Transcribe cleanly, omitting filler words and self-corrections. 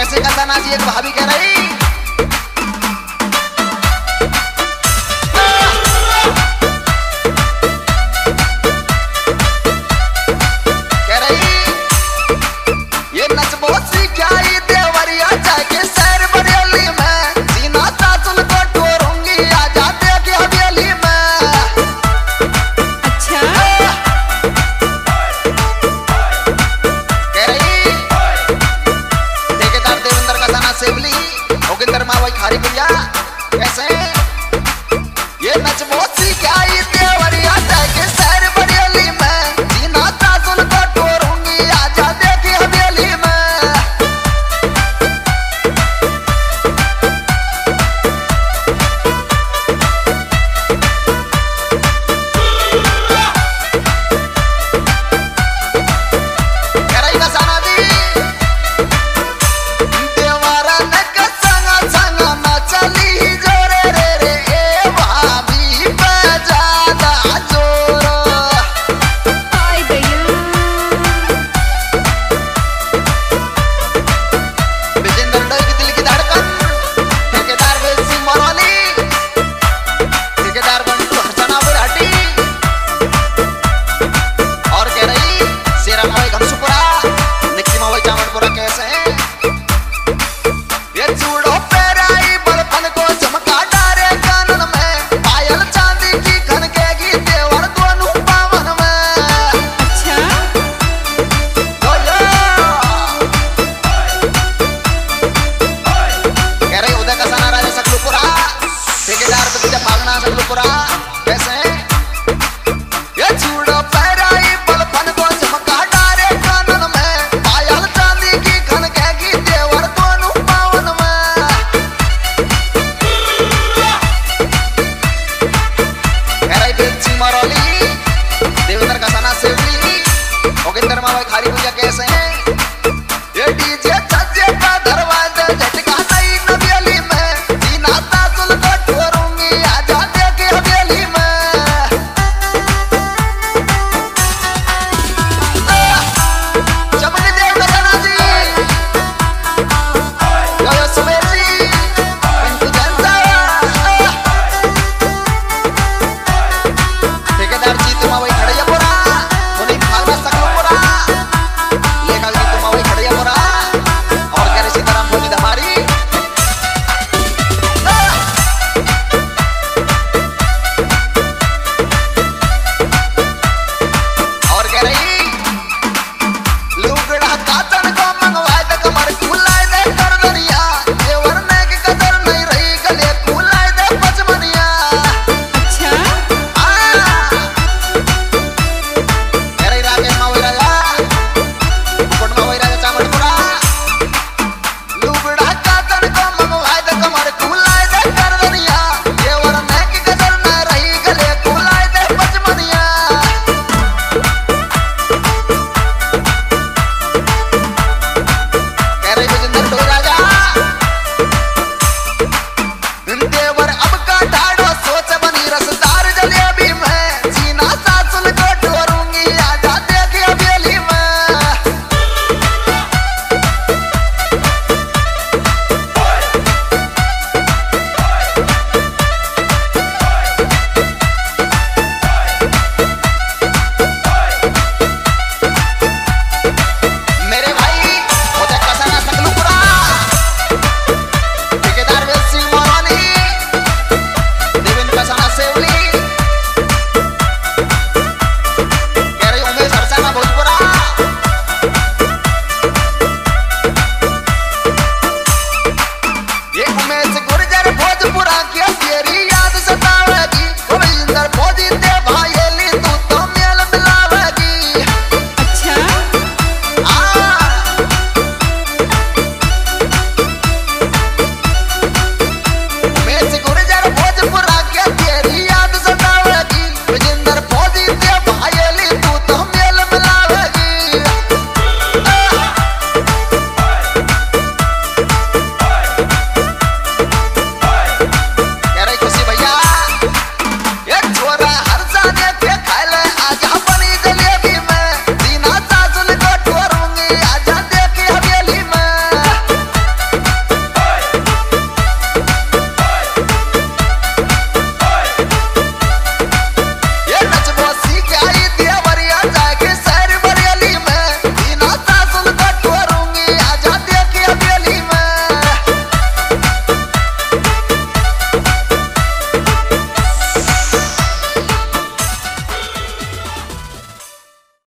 कैसे कसाना जी एक भाभी कह रही खारी भैया कैसे ये नच बहुत सी क्या देवरिया के शहर बरेली में जीना ताजुल को टोरूंगी आजा देखी हवेली में खारी भैया कैसे हैं ये डीजे छज्जे का दरवाजा झटका नहीं नवेली में जीना ताजुल को टोरूंगी आजा देखी हवेली में चमनी देव नजना जी यो सुमेर जी पिंटू जनता ठेकेदार जी तुम वही खड़े पूरा उन्हीं भागना सकलो पूरा भोजपुरा